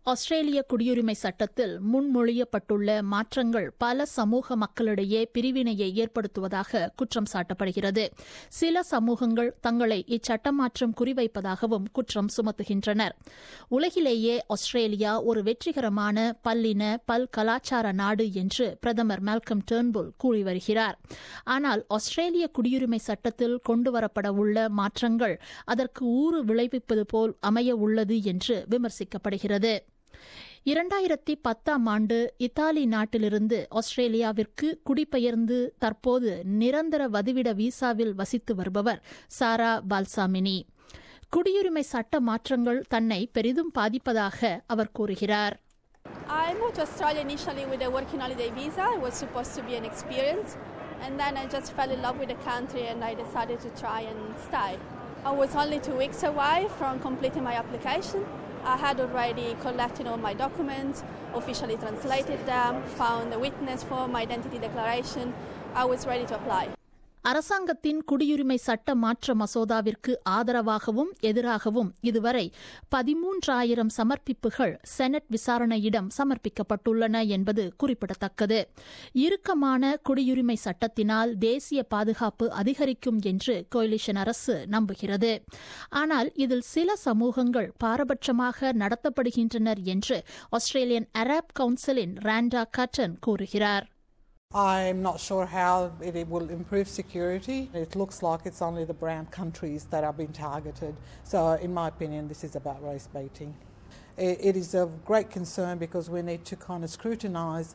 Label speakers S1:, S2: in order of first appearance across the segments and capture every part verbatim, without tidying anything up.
S1: ஆஸ்திரேலிய குடியுரிமை சட்டத்தில் முன்மொழியப்பட்டுள்ள மாற்றங்கள் பல சமூக மக்களிடையே பிரிவினையை ஏற்படுத்துவதாக குற்றம் சாட்டப்படுகிறது. சில சமூகங்கள் தங்களை இச்சட்ட மாற்றம் குறிவைப்பதாகவும் குற்றம் சுமத்துகின்றனர். உலகிலேயே ஆஸ்திரேலியா ஒரு வெற்றிகரமான பல்லின பல் கலாச்சார நாடு என்று பிரதமர் மால்கம் டர்ன்புல் கூறி வருகிறார். ஆனால் ஆஸ்திரேலிய குடியுரிமை சட்டத்தில் கொண்டுவரப்பட உள்ள மாற்றங்கள் அதற்கு ஊறு விளைவிப்பது போல் அமைய உள்ளது என்று விமர்சிக்கப்படுகிறது. இரண்டாயிரத்தி பத்தாம் ஆண்டு இத்தாலி நாட்டிலிருந்து ஆஸ்திரேலியாவிற்கு குடிபெயர்ந்து தற்போது நிரந்தர வதிவிட விசாவில் வசித்து வருபவர் சாரா பால்சாமினி. குடியுரிமை சட்ட மாற்றங்கள் தன்னை பெரிதும் பாதிப்பதாக அவர் கூறுகிறார்.
S2: I moved to Australia initially with a working holiday visa. It was supposed to be an experience. And then I just fell in love with the country and I decided to try and stay. I was only two weeks away from completing my application. I had already collected all my documents, officially translated them, found a witness for my identity declaration. I was ready to apply.
S1: அரசாங்கத்தின் குடியுரிமை சட்ட மாற்ற மசோதாவிற்கு ஆதரவாகவும் எதிராகவும் இதுவரை பதிமூன்றாயிரம் சமர்ப்பிப்புகள் senate விசாரணையிடம் சமர்ப்பிக்கப்பட்டுள்ளன என்பது குறிப்பிடத்தக்கது. இறுக்கமான குடியுரிமை சட்டத்தினால் தேசிய பாதுகாப்பு அதிகரிக்கும் என்று கோலிஷன் அரசு நம்புகிறது. ஆனால் இதில் சில சமூகங்கள் பாரபட்சமாக நடத்தப்படுகின்றனர் என்று ஆஸ்திரேலியன் அரப் கவுன்சிலின் ராண்டா கட்டன் கூறுகிறார்.
S3: I'm not sure how it will improve security. It looks like it's only the brown countries that are being targeted. So in my opinion, this is about race baiting. It is of great concern because we need to kind of scrutinise.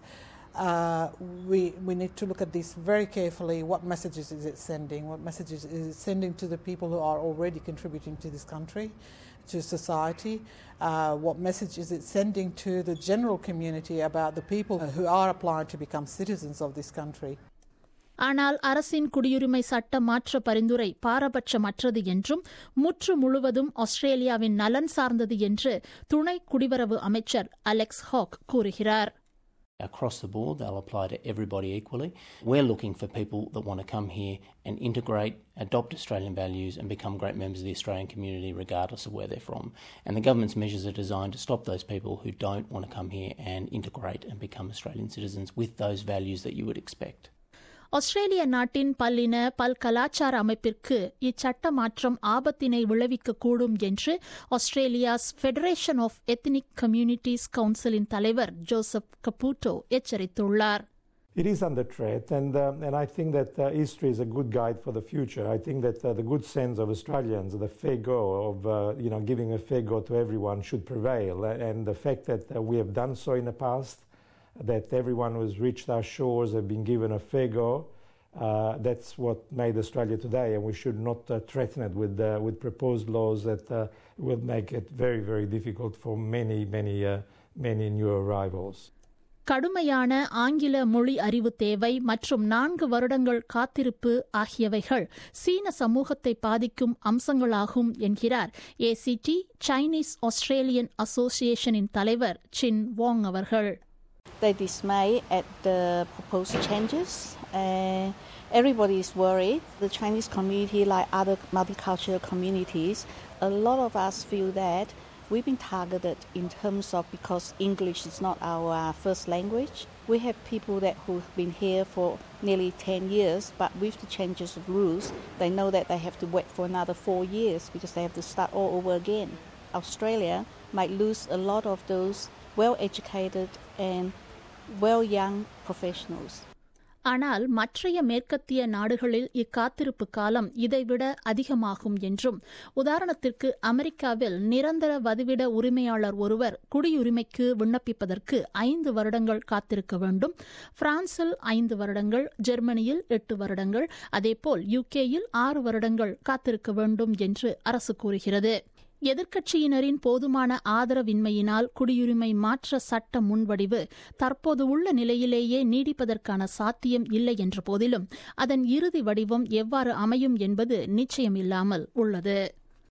S3: Uh, we, we need to look at this very carefully. What messages is it sending? What messages is it sending to the people who are already contributing to this country, to society? Uh, what message is it sending to the general community about the people who are applying to become citizens of this country?
S1: ஆனால் அரசின் குடியுரிமை சட்ட மாற்ற பரிந்துரை பாரபட்சமற்றது என்றும் முற்று முழுவதும் ஆஸ்திரேலியாவின் நலன் சார்ந்தது என்று துணை குடிவரவு அமைச்சர் அலெக்ஸ் ஹாக் கூறுகிறார்.
S4: Across the board, they'll apply to everybody equally. We're looking for people that want to come here and integrate, adopt Australian values and become great members of the Australian community regardless of where they're from. And the government's measures are designed to stop those people who don't want to come here and integrate and become Australian citizens with those values that you would expect.
S1: ஆஸ்திரேலிய நாட்டின் பல்லின பல் கலாச்சார அமைப்பிற்கு இச்சட்ட மாற்றம் ஆபத்தினை விளைவிக்கக்கூடும் என்று Australia's Federation of Ethnic Communities கவுன்சிலின் தலைவர் ஜோசப் கபூட்டோ எச்சரித்துள்ளார்.
S5: It is under threat, and um, and I think that uh, history is a good guide for the future. I think that uh, the good sense of Australians, the fair go of uh, you know giving a fair go to everyone, should prevail, and the fact that uh, we have done so in the past, that everyone who has reached our shores have been given a fair go. Uh, that's what made Australia today, and we should not uh, threaten it with uh, with proposed laws that uh, will make it very, very difficult for many, many, uh, many new arrivals.
S1: கடுமையான ஆங்கில மொழி அறிவு தேவை மற்றும் நான்கு வருடங்கள் காத்திருப்பு ஆகியவைகள் சீன சமூகத்தை பாதிக்கும் அம்சங்களாகும் என்கிறார் ஏசிடி சைனீஸ் ஆஸ்திரேலியன் அசோசியேஷனின் தலைவர் சின் வாங் அவர்கள்.
S6: They dismay at the proposed changes. Uh, everybody is worried. The Chinese community, like other multicultural communities, a lot of us feel that we've been targeted in terms of because English is not our uh, first language. We have people that who've been here for nearly ten years, but with the changes of rules, they know that they have to wait for another four years because they have to start all over again. Australia might lose a lot of those well-educated and well-young professionals.
S1: ஆனால் மற்றைய மேற்கத்திய நாடுகளில் இக்காத்திருப்பு காலம் இதைவிட அதிகமாகும் என்றும், உதாரணத்திற்கு அமெரிக்காவில் நிரந்தர வதிவிட உரிமையாளர் ஒருவர் குடியுரிமைக்கு விண்ணப்பிப்பதற்கு ஐந்து வருடங்கள் காத்திருக்க வேண்டும். பிரான்சில் ஐந்து வருடங்கள், ஜெர்மனியில் எட்டு வருடங்கள், அதேபோல் யுகேயில் ஆறு வருடங்கள் காத்திருக்க வேண்டும் என்று அரசு கூறுகிறது. எதிர்க்கட்சியினரின் போதுமான ஆதரவின்மையினால் குடியுரிமை மாற்ற சட்ட முன்வடிவு தற்போது உள்ள நிலையிலேயே நீடிப்பதற்கான சாத்தியம் இல்லை என்ற போதிலும் அதன் இறுதி வடிவம் எவ்வாறு அமையும் என்பது நிச்சயமில்லாமல் உள்ளது.